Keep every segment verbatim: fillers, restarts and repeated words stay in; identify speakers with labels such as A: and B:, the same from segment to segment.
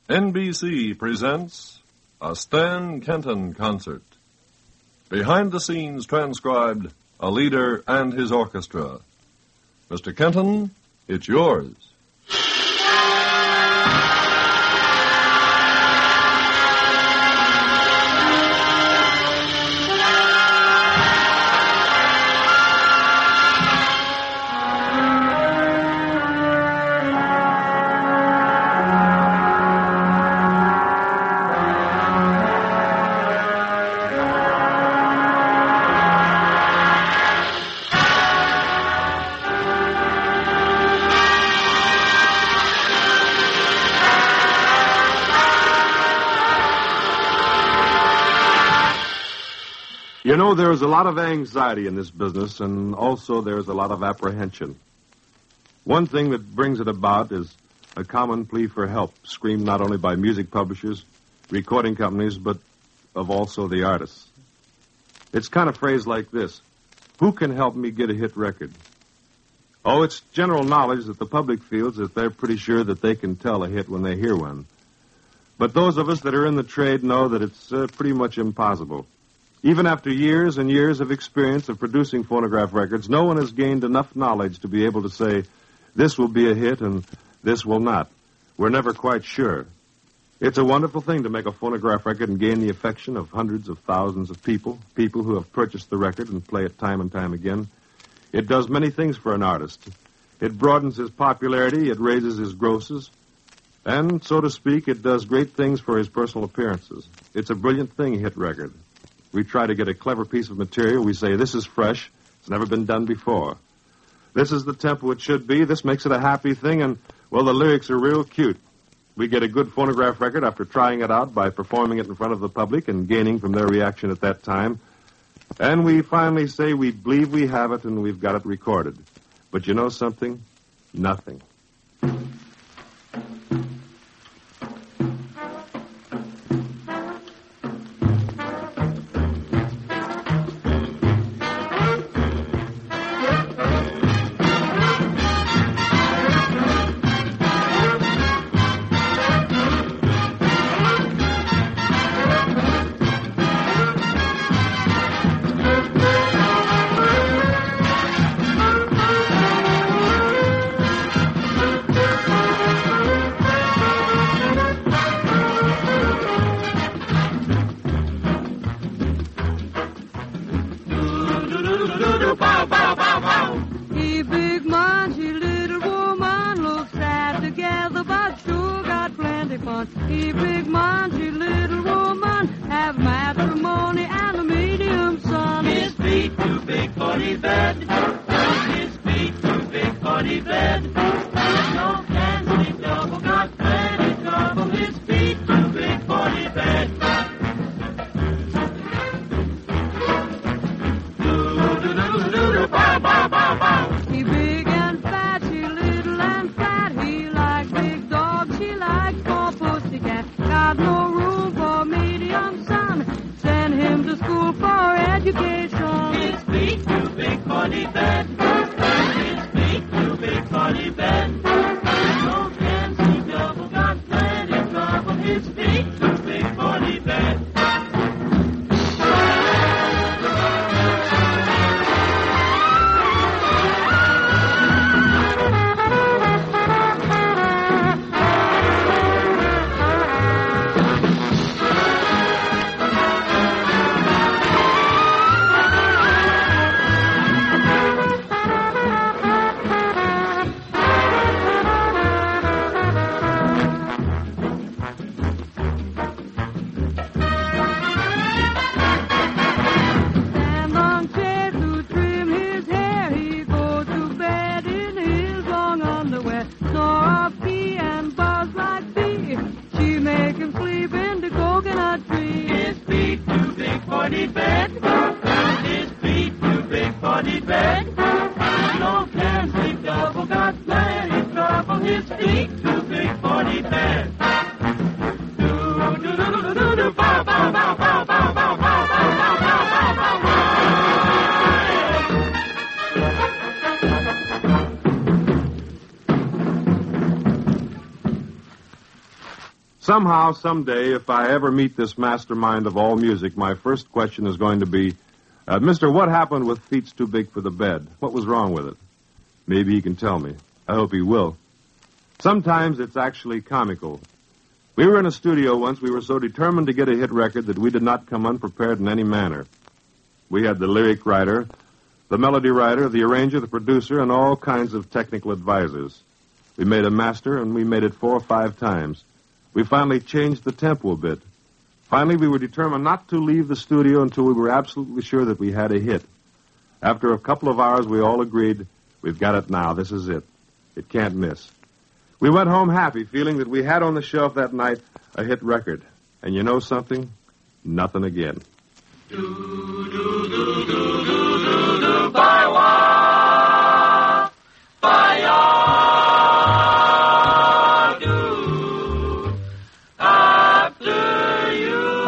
A: N B C presents a Stan Kenton concert. Behind the scenes transcribed, a leader and his orchestra. Mister Kenton, it's yours.
B: You know, there's a lot of anxiety in this business, and also there's a lot of apprehension. One thing that brings it about is a common plea for help, screamed not only by music publishers, recording companies, but of also the artists. It's kind of phrased like this: who can help me get a hit record? Oh, it's general knowledge that the public feels that they're pretty sure that they can tell a hit when they hear one. But those of us that are in the trade know that it's uh, pretty much impossible. Even after years and years of experience of producing phonograph records, no one has gained enough knowledge to be able to say, this will be a hit and this will not. We're never quite sure. It's a wonderful thing to make a phonograph record and gain the affection of hundreds of thousands of people, people who have purchased the record and play it time and time again. It does many things for an artist. It broadens his popularity, it raises his grosses, and, so to speak, it does great things for his personal appearances. It's a brilliant thing, a hit record. We try to get a clever piece of material. We say, this is fresh. It's never been done before. This is the tempo it should be. This makes it a happy thing, and, well, the lyrics are real cute. We get a good phonograph record after trying it out by performing it in front of the public and gaining from their reaction at that time. And we finally say we believe we have it and we've got it recorded. But you know something? Nothing.
C: He big man, she little woman, have matrimony and a medium son.
D: His feet too big for the bed. His feet too big for the bed. No fancy double, got plenty trouble. His feet too big for the bed. Do-do-do-do-do, bow, bow, bow, bow.
C: He big and fat, she little and fat. He likes big dogs, she likes poor pussycat. Got no room for medium son. Send him to school for education.
D: His feet too big for the bed. His feet too big for the bed. No fancy double, got plenty trouble. His feet too big for the bed.
B: Somehow, someday, if I ever meet this mastermind of all music, my first question is going to be, uh, Mister, what happened with Feet's Too Big for the Bed? What was wrong with it? Maybe he can tell me. I hope he will. Sometimes it's actually comical. We were in a studio once. We were so determined to get a hit record that we did not come unprepared in any manner. We had the lyric writer, the melody writer, the arranger, the producer, and all kinds of technical advisors. We made a master, and we made it four or five times. We finally changed the tempo a bit. Finally, we were determined not to leave the studio until we were absolutely sure that we had a hit. After a couple of hours, we all agreed, we've got it now. This is it. It can't miss. We went home happy, feeling that we had on the shelf that night a hit record. And you know something? Nothing again.
D: Do, do, do, do, do, do, do, bye, wah, bye, ah, do, after you.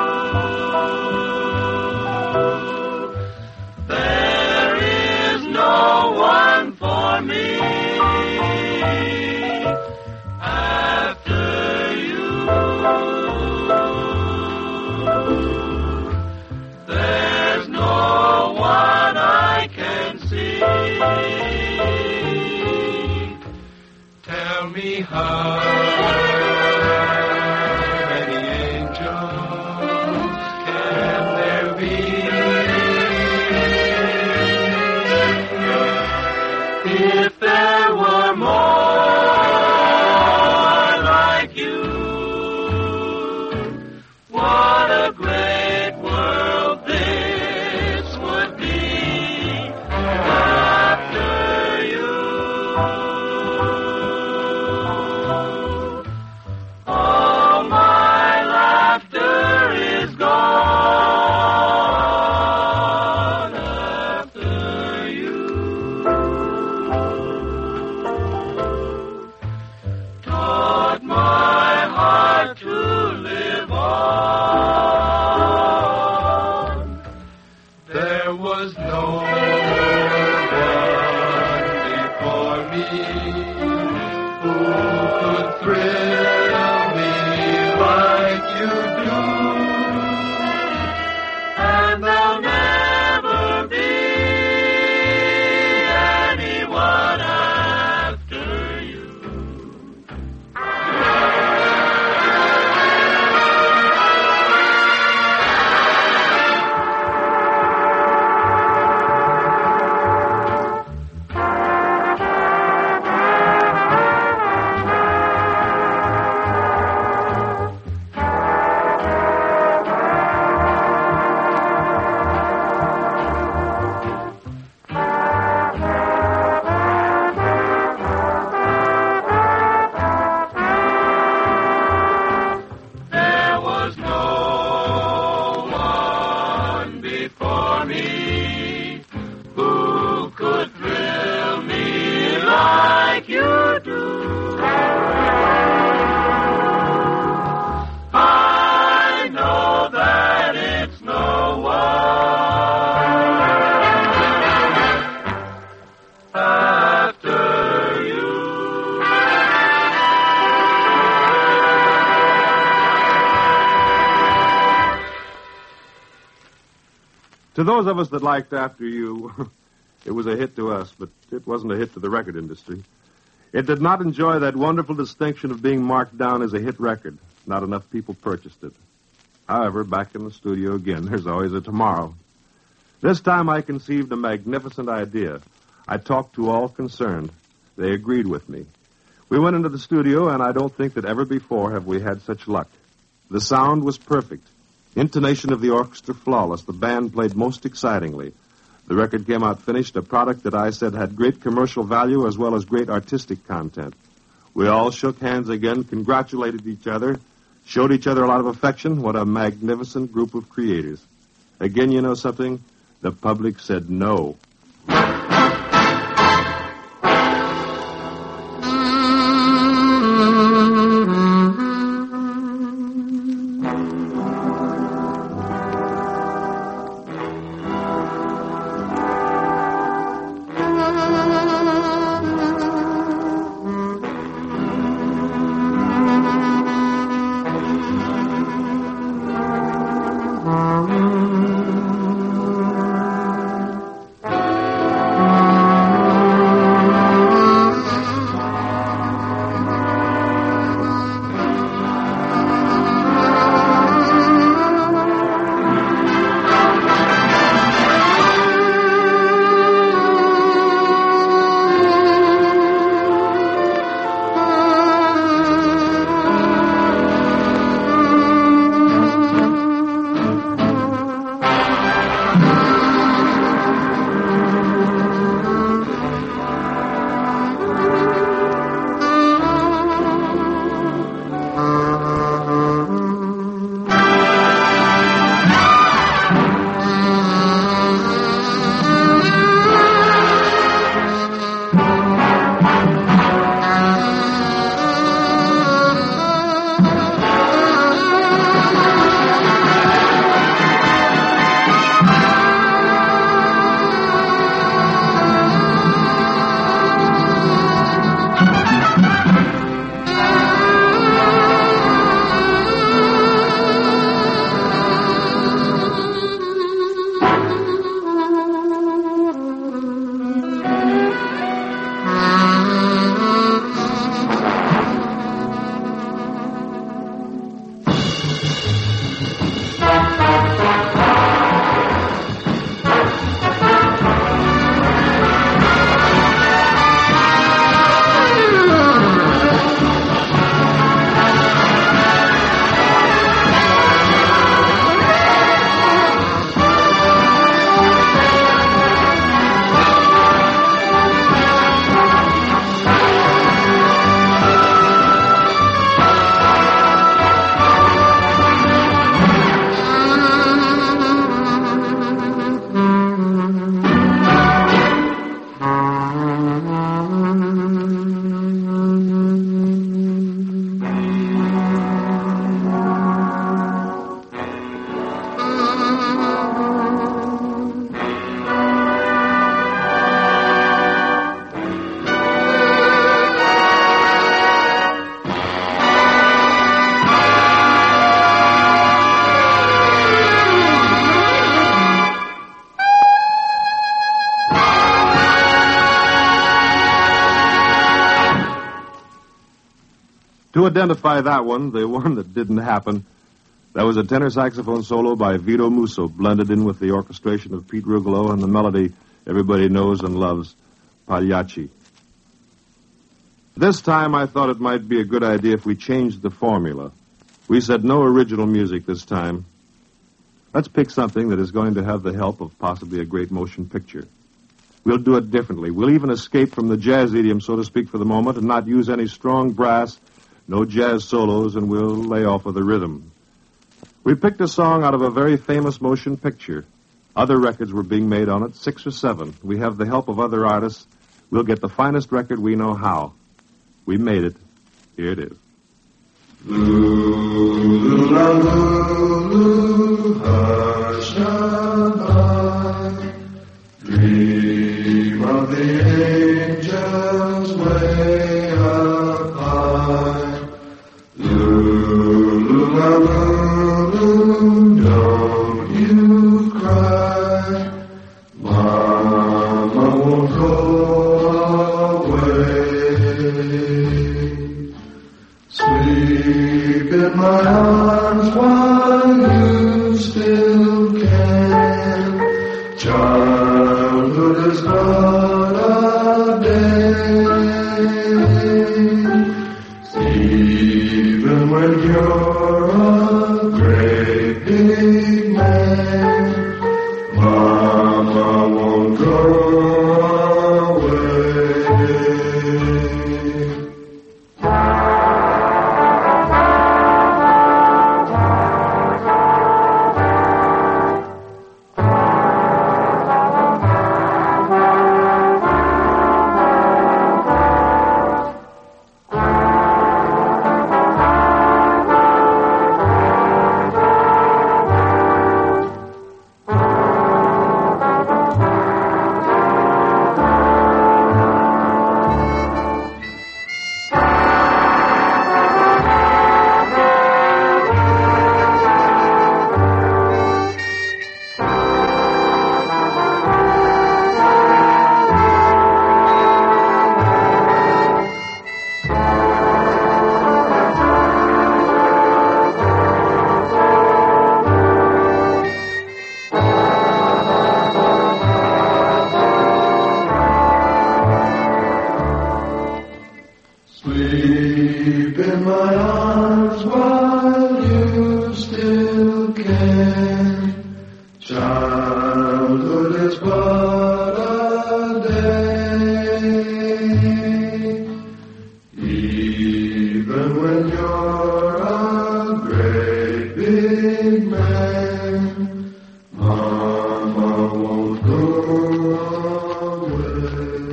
D: There is no one for me after you. There's no one I can see. Tell me how many angels can there be? If there were more like you, what a great world this would be after you. All my laughter is gone after you. Taught my heart to live on. There was no one before me who could thrill me like you do. And there'll never be anyone after you. There was no one before me who could thrill me like you do. I know that it's no one after you.
B: To those of us that liked After You, it was a hit to us, but it wasn't a hit to the record industry. It did not enjoy that wonderful distinction of being marked down as a hit record. Not enough people purchased it. However, back in the studio again, there's always a tomorrow. This time I conceived a magnificent idea. I talked to all concerned. They agreed with me. We went into the studio, and I don't think that ever before have we had such luck. The sound was perfect. Intonation of the orchestra flawless. The band played most excitingly. The record came out finished, a product that I said had great commercial value as well as great artistic content. We all shook hands again, congratulated each other, showed each other a lot of affection. What a magnificent group of creators. Again, you know something? The public said no. To identify that one, the one that didn't happen, that was a tenor saxophone solo by Vito Musso, blended in with the orchestration of Pete Rugolo and the melody everybody knows and loves, Pagliacci. This time I thought it might be a good idea if we changed the formula. We said no original music this time. Let's pick something that is going to have the help of possibly a great motion picture. We'll do it differently. We'll even escape from the jazz idiom, so to speak, for the moment, and not use any strong brass, no jazz solos, and we'll lay off of the rhythm. We picked a song out of a very famous motion picture. Other records were being made on it, six or seven. We have the help of other artists. We'll get the finest record we know how. We made it. Here it is.
E: Lulu, hush not by, dream of the angels way up high. Lulu, Lulu, don't you cry, Mama won't go away. Sleep in my arms while you still can. Childhood is but a day. Even when you're a great big man, Mama won't go away. Sleep in my arms while you still can. Childhood is but a day. Even when you're a great big man, Mama won't go away.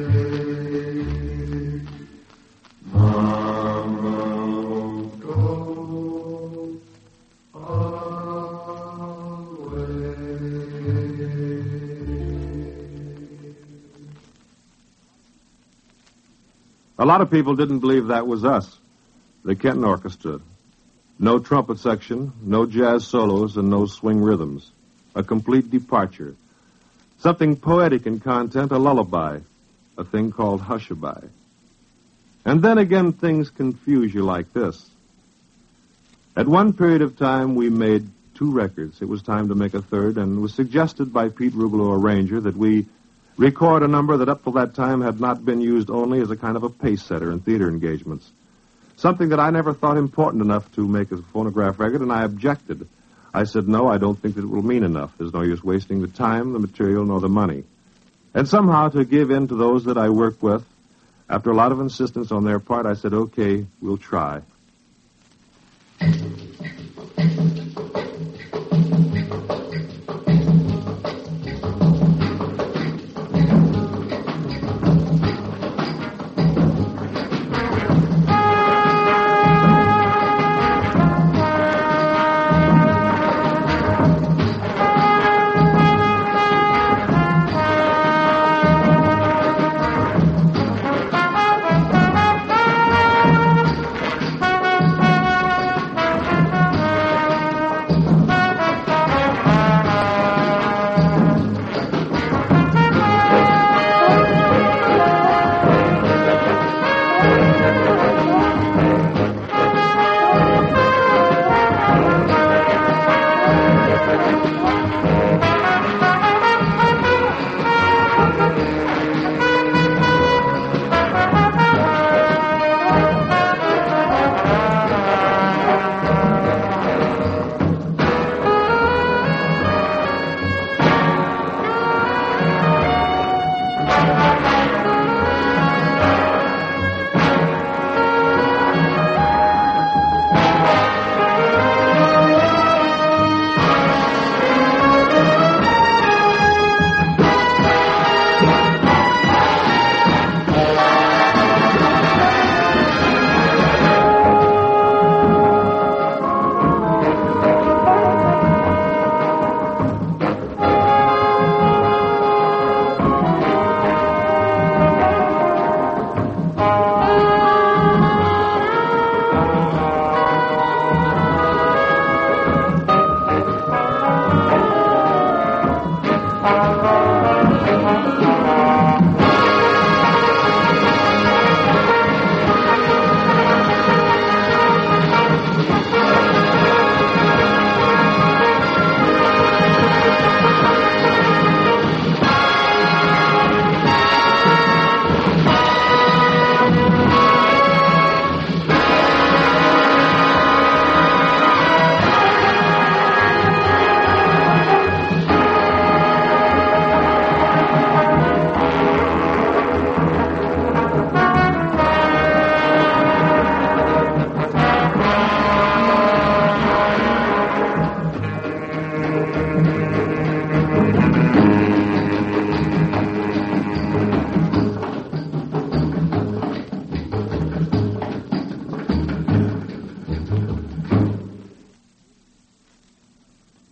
E: Mama won't go away.
B: A lot of people didn't believe that was us, the Kenton Orchestra. No trumpet section, no jazz solos, and no swing rhythms. A complete departure. Something poetic in content, a lullaby. A thing called hushabye. And then again, things confuse you like this. At one period of time, we made two records. It was time to make a third, and it was suggested by Pete Rugolo, arranger, that we record a number that up till that time had not been used only as a kind of a pace setter in theater engagements. Something that I never thought important enough to make as a phonograph record, and I objected. I said, no, I don't think that it will mean enough. There's no use wasting the time, the material, nor the money. And somehow, to give in to those that I work with, after a lot of insistence on their part, I said, okay, we'll try.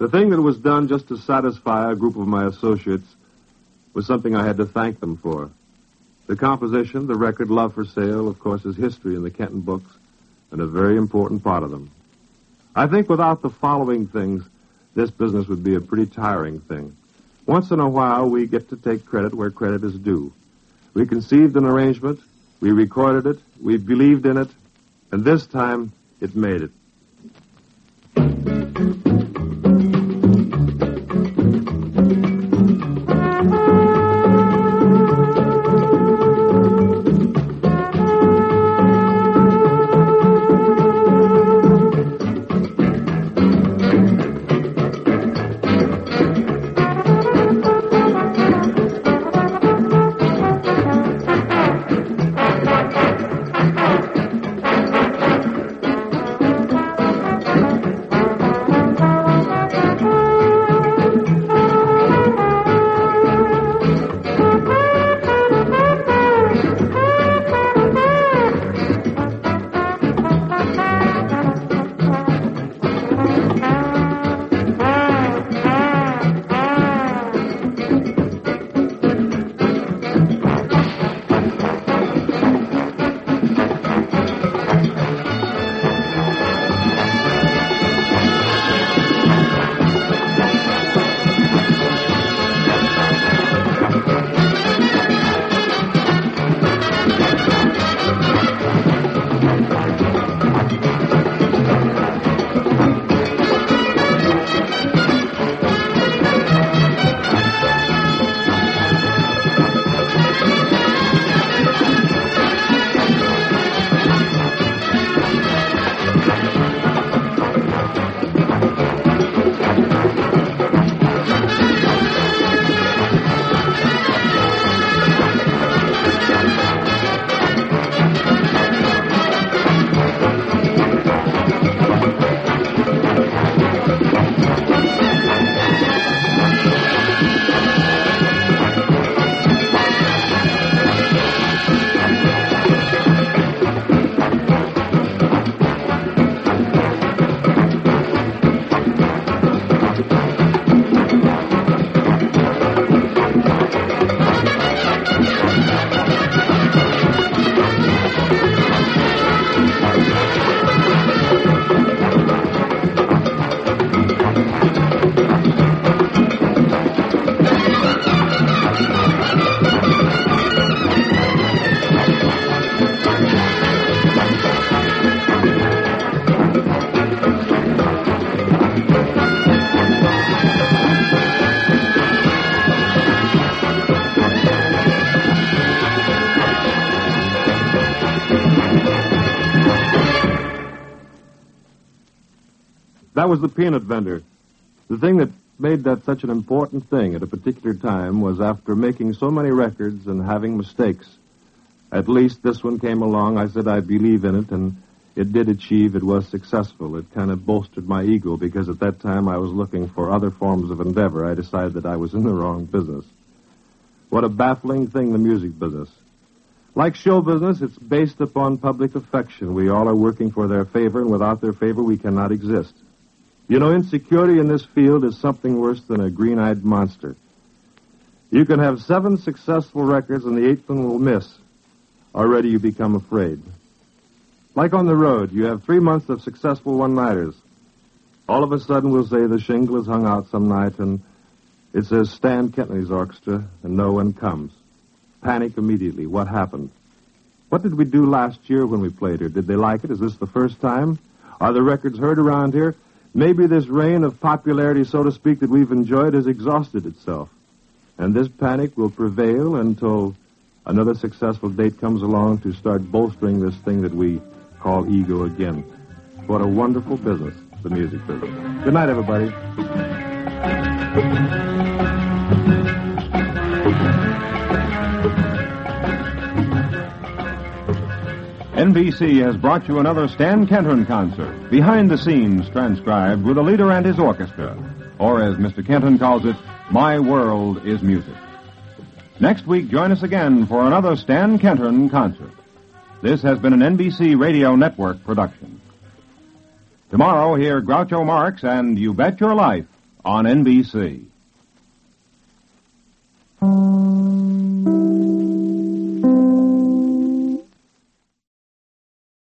B: The thing that was done just to satisfy a group of my associates was something I had to thank them for. The composition, the record, Love for Sale, of course, is history in the Kenton books, and a very important part of them. I think without the following things, this business would be a pretty tiring thing. Once in a while, we get to take credit where credit is due. We conceived an arrangement, we recorded it, we believed in it, and this time, it made it. That was the peanut vendor. The thing that made that such an important thing at a particular time was after making so many records and having mistakes, at least this one came along. I said I believe in it, and it did achieve. It was successful. It kind of bolstered my ego because at that time I was looking for other forms of endeavor. I decided that I was in the wrong business. What a baffling thing, the music business. Like show business, it's based upon public affection. We all are working for their favor, and without their favor, we cannot exist. You know, insecurity in this field is something worse than a green-eyed monster. You can have seven successful records, and the eighth one will miss. Already you become afraid. Like on the road, you have three months of successful one-nighters. All of a sudden, we'll say the shingle is hung out some night, and it says Stan Kenton's orchestra, and no one comes. Panic immediately. What happened? What did we do last year when we played here? Did they like it? Is this the first time? Are the records heard around here? Maybe this reign of popularity, so to speak, that we've enjoyed has exhausted itself. And this panic will prevail until another successful date comes along to start bolstering this thing that we call ego again. What a wonderful business, the music business. Good night, everybody.
F: N B C has brought you another Stan Kenton concert, behind the scenes transcribed with a leader and his orchestra, or as Mister Kenton calls it, My World is Music. Next week, join us again for another Stan Kenton concert. This has been an N B C Radio Network production. Tomorrow, hear Groucho Marx and You Bet Your Life on N B C.